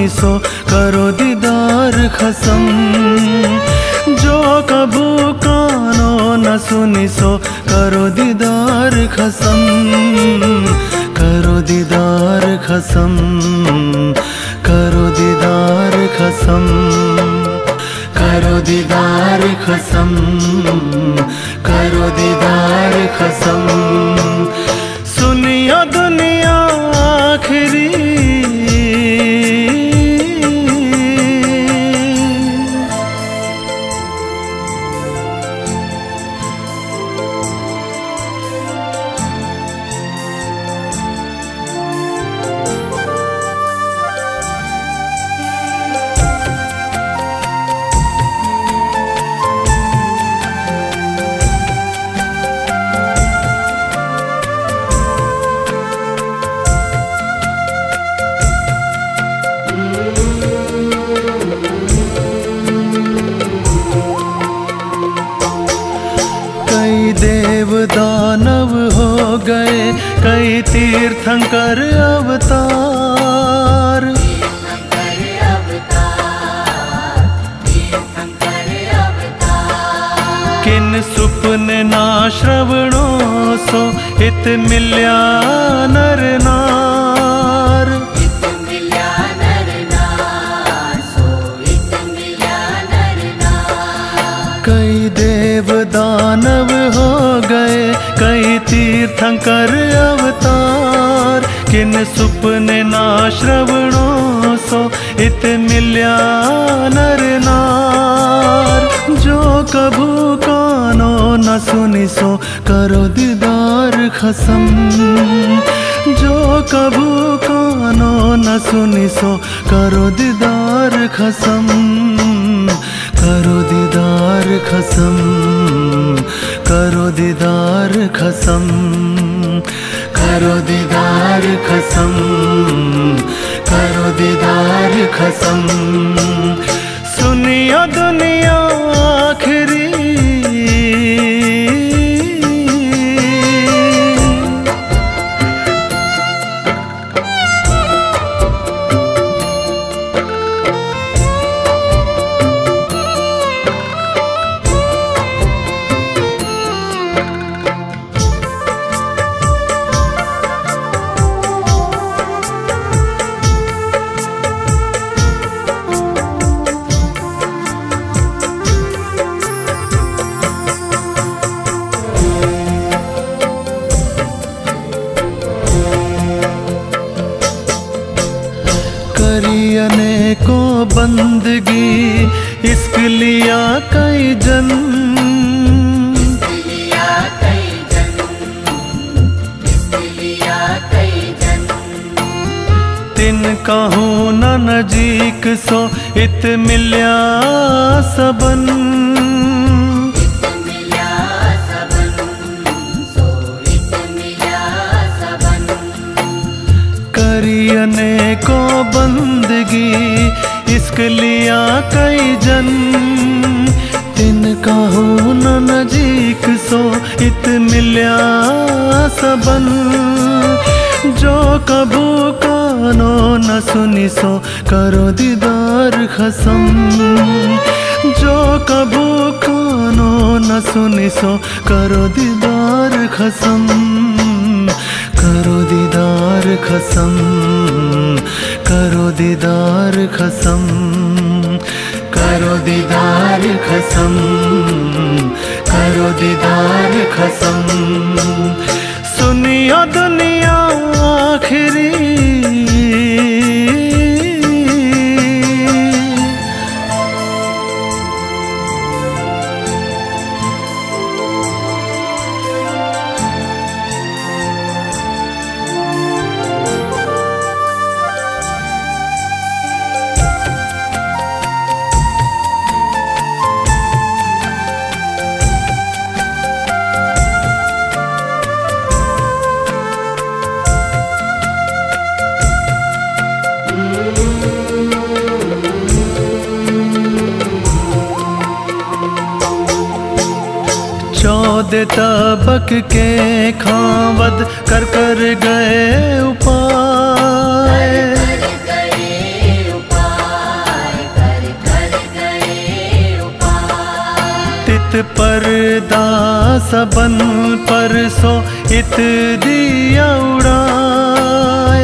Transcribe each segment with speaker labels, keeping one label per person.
Speaker 1: सुनिसो करो दीदार खसम। जो कभू कानो न सुनिसो करो दीदार खसम, करो दीदार खसम, करो दीदार खसम, करो दीदार खसम, करो दीदार खसम। सुनियो दुनिया आखिरी देव दानव हो गए, कई तीर्थंकर अवतार। किन सुपने ना श्रवणों सो इत मिल्या नर नार। कई देव दानव हो गए, कई तीर्थंकर अवतार। किन सुपने ना श्रवणों सो इत मिल्या नर नार। जो कभू कानो न सुनिसो करो दीदार खसम। जो कभू कानो न सुनिसो करो दीदार खसम, करो दीदार खसम, करो दीदार खसम, करो दीदार खसम, करो दीदार खसम। सुनियो दुनिया आखिरी को बंदगी इश्क लिया कई जन। तिन कहूँ न नजीक सो इत मिल्या सबन। करियने को बंदगी इश्क लिया कई जन। तिन कहूँ न नजीक सो इत मिल्या सबन। जो कभू कानो न सुनिसो करो दीदार खसम। जो कभू कानो न सुनिसो करो दीदार खसम, करो दीदार खसम, करो दीदार खसम, करो दीदार खसम, करो दीदार खसम। सुनियो दुनिया आखिरी चौदह तबक के खावद कर कर गए उपाय। पर्दा सबन परसो इत दिया उड़ाए।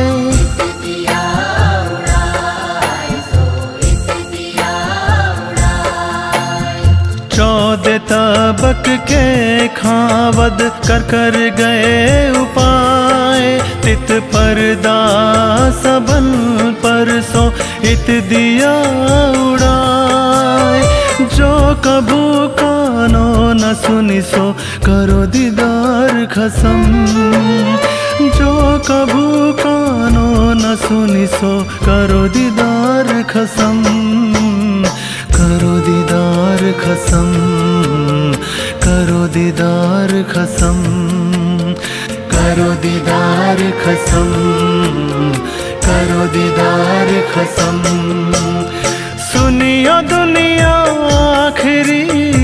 Speaker 1: चौदह तबक के खावद कर कर गए उपाय। तित पर्दा सबन परसो इत दिया उड़ाए। जो कभू कानो न सुनिसो करो दीदार खसम। जो कभू कानो न सुनिसो करो दीदार खसम। करो दीदार खसम, करो दीदार खसम, करो दीदार खसम, करो दीदार खसम। सुनियो दुनिया आखिरी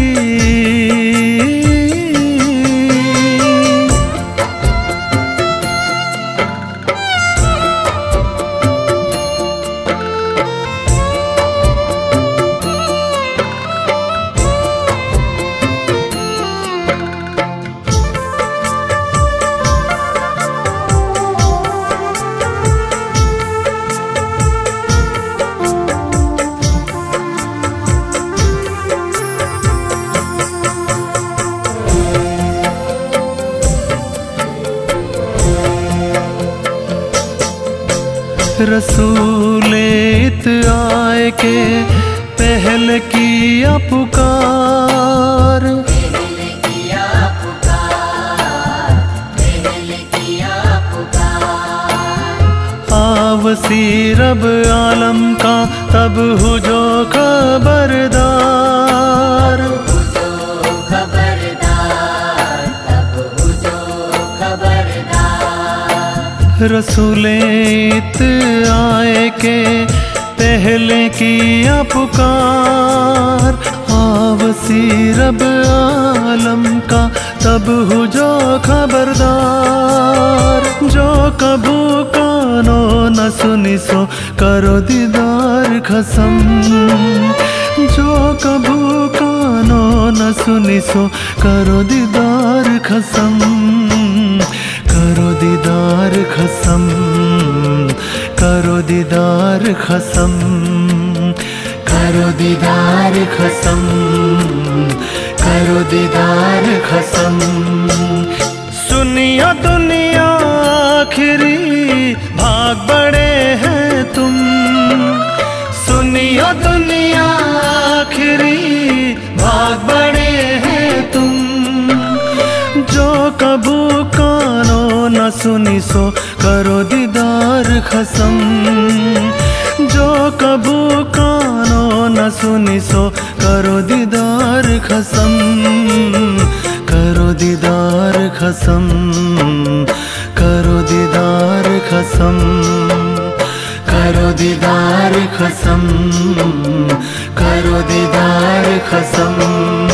Speaker 1: रसूलेत आए के पहल किया पुकार। आवसी रब आलम का तब हो जो खबरदार। रसूलेत आए के पहले किया पुकार। आवसी रब आलम का तब हो जो खबरदार। जो कभू कानो न सुनिसो करो दीदार खसम। जो कभू कानो न सुनिसो करो दीदार खसम। करो दीदार खसम, करो दीदार खसम, करो दीदार खसम, करो दीदार खसम। सुनियो दुनिया आखिरी भाग बड़े हैं तुम। सुनियो दुनिया आखिरी भाग बड़े हैं तुम। जो कभू कानो न सुनिसो करो दीदार खसम। जो कभू कानो न सुनिसो करो दीदार खसम। करो दीदार खसम, करो दीदार खसम, करो दीदार खसम, करो दीदार खसम।